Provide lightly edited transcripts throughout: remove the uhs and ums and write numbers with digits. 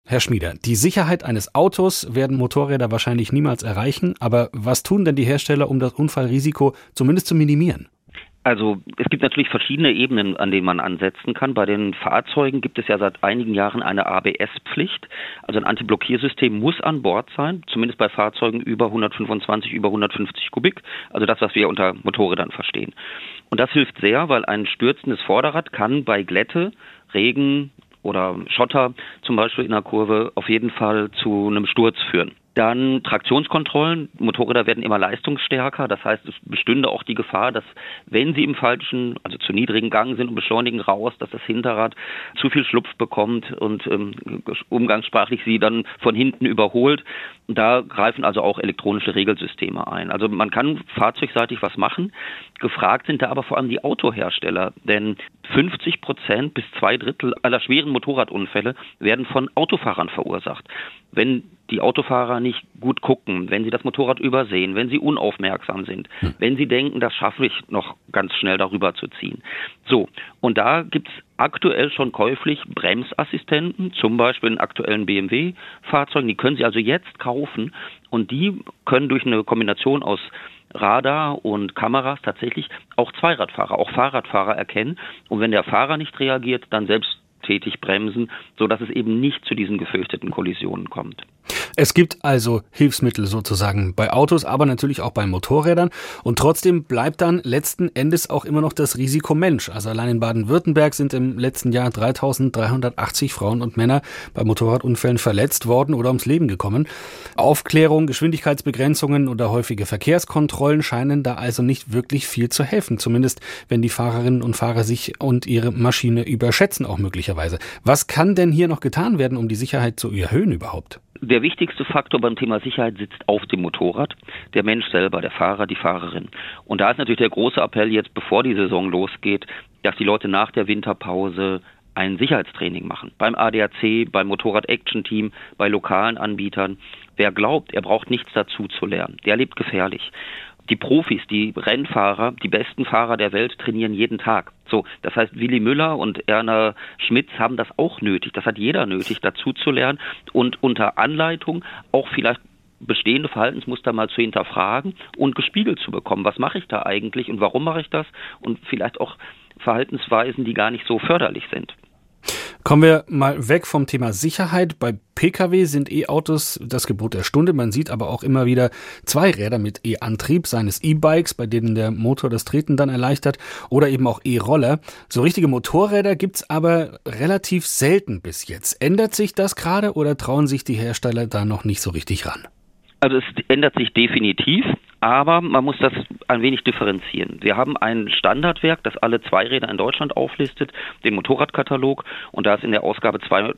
Herr Schmieder, die Sicherheit eines Autos werden Motorräder wahrscheinlich niemals erreichen. Aber was tun denn die Hersteller, um das Unfallrisiko zumindest zu minimieren? Also es gibt natürlich verschiedene Ebenen, an denen man ansetzen kann. Bei den Fahrzeugen gibt es ja seit einigen Jahren eine ABS-Pflicht. Also ein Antiblockiersystem muss an Bord sein, zumindest bei Fahrzeugen über 125, über 150 Kubik. Also das, was wir unter Motorrädern verstehen. Und das hilft sehr, weil ein stürzendes Vorderrad kann bei Glätte, Regen oder Schotter zum Beispiel in der Kurve auf jeden Fall zu einem Sturz führen. Dann Traktionskontrollen. Motorräder werden immer leistungsstärker. Das heißt, es bestünde auch die Gefahr, dass wenn sie im falschen, also zu niedrigen Gang sind und beschleunigen raus, dass das Hinterrad zu viel Schlupf bekommt und umgangssprachlich sie dann von hinten überholt. Da greifen also auch elektronische Regelsysteme ein. Also man kann fahrzeugseitig was machen. Gefragt sind da aber vor allem die Autohersteller. Denn 50% bis 2/3 aller schweren Motorradunfälle werden von Autofahrern verursacht. Wenn die Autofahrer nicht gut gucken, wenn sie das Motorrad übersehen, wenn sie unaufmerksam sind, wenn sie denken, das schaffe ich noch ganz schnell darüber zu ziehen. So, und da gibt's aktuell schon käuflich Bremsassistenten, zum Beispiel in aktuellen BMW-Fahrzeugen, die können Sie also jetzt kaufen und die können durch eine Kombination aus Radar und Kameras tatsächlich auch Zweiradfahrer, auch Fahrradfahrer erkennen und wenn der Fahrer nicht reagiert, dann selbsttätig bremsen, sodass es eben nicht zu diesen gefürchteten Kollisionen kommt. Es gibt also Hilfsmittel sozusagen bei Autos, aber natürlich auch bei Motorrädern. Und trotzdem bleibt dann letzten Endes auch immer noch das Risiko Mensch. Also allein in Baden-Württemberg sind im letzten Jahr 3.380 Frauen und Männer bei Motorradunfällen verletzt worden oder ums Leben gekommen. Aufklärung, Geschwindigkeitsbegrenzungen oder häufige Verkehrskontrollen scheinen da also nicht wirklich viel zu helfen. Zumindest wenn die Fahrerinnen und Fahrer sich und ihre Maschine überschätzen auch möglicherweise. Was kann denn hier noch getan werden, um die Sicherheit zu erhöhen überhaupt? Der wichtigste Faktor beim Thema Sicherheit sitzt auf dem Motorrad, der Mensch selber, der Fahrer, die Fahrerin. Und da ist natürlich der große Appell jetzt, bevor die Saison losgeht, dass die Leute nach der Winterpause ein Sicherheitstraining machen. Beim ADAC, beim Motorrad-Action-Team, bei lokalen Anbietern. Wer glaubt, er braucht nichts dazu zu lernen, der lebt gefährlich. Die Profis, die Rennfahrer, die besten Fahrer der Welt trainieren jeden Tag. So, das heißt, Willi Müller und Erna Schmitz haben das auch nötig. Das hat jeder nötig, dazu zu lernen und unter Anleitung auch vielleicht bestehende Verhaltensmuster mal zu hinterfragen und gespiegelt zu bekommen. Was mache ich da eigentlich und warum mache ich das? Und vielleicht auch Verhaltensweisen, die gar nicht so förderlich sind. Kommen wir mal weg vom Thema Sicherheit. Bei Pkw sind E-Autos das Gebot der Stunde. Man sieht aber auch immer wieder Zweiräder mit E-Antrieb, seines E-Bikes, bei denen der Motor das Treten dann erleichtert, oder eben auch E-Roller. So richtige Motorräder gibt's aber relativ selten bis jetzt. Ändert sich das gerade oder trauen sich die Hersteller da noch nicht so richtig ran? Also es ändert sich definitiv, aber man muss das ein wenig differenzieren. Wir haben ein Standardwerk, das alle Zweiräder in Deutschland auflistet, den Motorradkatalog, und da ist in der Ausgabe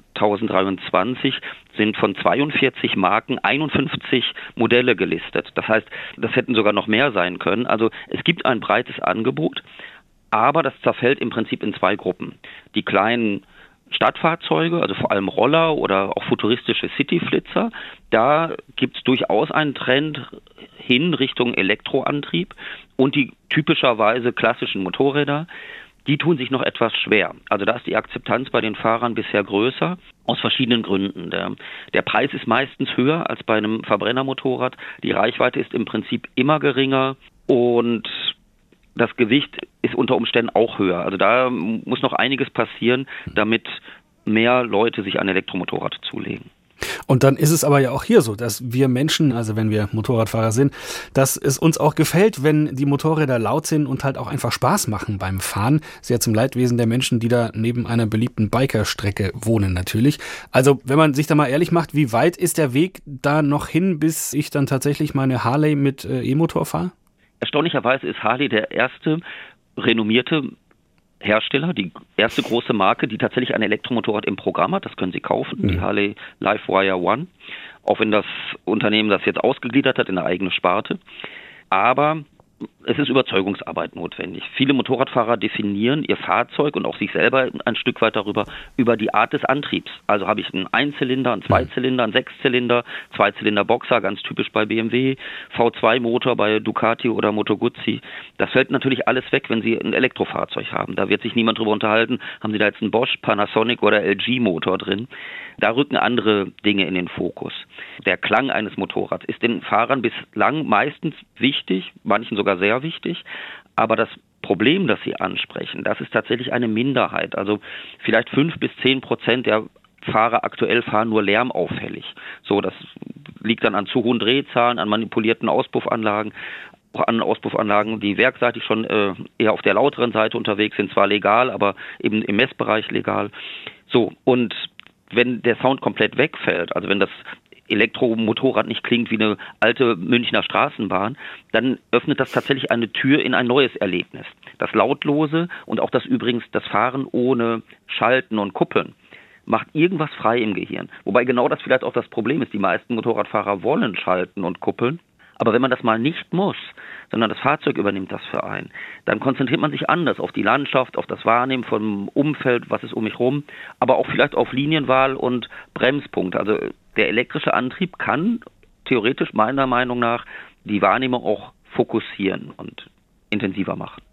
2023 sind von 42 Marken 51 Modelle gelistet. Das heißt, das hätten sogar noch mehr sein können. Also es gibt ein breites Angebot, aber das zerfällt im Prinzip in zwei Gruppen. Die kleinen Stadtfahrzeuge, also vor allem Roller oder auch futuristische Cityflitzer, da gibt es durchaus einen Trend hin Richtung Elektroantrieb und die typischerweise klassischen Motorräder, die tun sich noch etwas schwer. Also da ist die Akzeptanz bei den Fahrern bisher größer, aus verschiedenen Gründen. Der Preis ist meistens höher als bei einem Verbrennermotorrad, die Reichweite ist im Prinzip immer geringer und das Gewicht ist unter Umständen auch höher. Also da muss noch einiges passieren, damit mehr Leute sich ein Elektromotorrad zulegen. Und dann ist es aber ja auch hier so, dass wir Menschen, also wenn wir Motorradfahrer sind, dass es uns auch gefällt, wenn die Motorräder laut sind und halt auch einfach Spaß machen beim Fahren. Sehr zum Leidwesen der Menschen, die da neben einer beliebten Bikerstrecke wohnen natürlich. Also wenn man sich da mal ehrlich macht, wie weit ist der Weg da noch hin, bis ich dann tatsächlich meine Harley mit E-Motor fahre? Erstaunlicherweise ist Harley der erste renommierte Hersteller, die erste große Marke, die tatsächlich ein Elektromotorrad im Programm hat. Das können Sie kaufen, die Harley Livewire One. Auch wenn das Unternehmen das jetzt ausgegliedert hat in eine eigene Sparte. Aber Es ist Überzeugungsarbeit notwendig. Viele Motorradfahrer definieren ihr Fahrzeug und auch sich selber ein Stück weit darüber, über die Art des Antriebs. Also habe ich einen Einzylinder, einen Zweizylinder, einen Sechszylinder, Zweizylinder-Boxer, ganz typisch bei BMW, V2-Motor bei Ducati oder Moto Guzzi. Das fällt natürlich alles weg, wenn Sie ein Elektrofahrzeug haben. Da wird sich niemand drüber unterhalten, haben Sie da jetzt einen Bosch, Panasonic oder LG-Motor drin. Da rücken andere Dinge in den Fokus. Der Klang eines Motorrads ist den Fahrern bislang meistens wichtig, manchen sogar sehr wichtig, aber das Problem, das Sie ansprechen, das ist tatsächlich eine Minderheit. Also vielleicht 5-10% der Fahrer aktuell fahren nur lärmauffällig. So, das liegt dann an zu hohen Drehzahlen, an manipulierten Auspuffanlagen, auch an Auspuffanlagen, die werkseitig schon eher auf der lauteren Seite unterwegs sind, zwar legal, aber eben im Messbereich legal. So, und wenn der Sound komplett wegfällt, also wenn das Elektromotorrad nicht klingt wie eine alte Münchner Straßenbahn, dann öffnet das tatsächlich eine Tür in ein neues Erlebnis. Das Lautlose und auch das Fahren ohne Schalten und Kuppeln macht irgendwas frei im Gehirn. Wobei genau das vielleicht auch das Problem ist. Die meisten Motorradfahrer wollen schalten und kuppeln. Aber wenn man das mal nicht muss, sondern das Fahrzeug übernimmt das für einen, dann konzentriert man sich anders auf die Landschaft, auf das Wahrnehmen vom Umfeld, was ist um mich rum, aber auch vielleicht auf Linienwahl und Bremspunkte. Also der elektrische Antrieb kann theoretisch meiner Meinung nach die Wahrnehmung auch fokussieren und intensiver machen.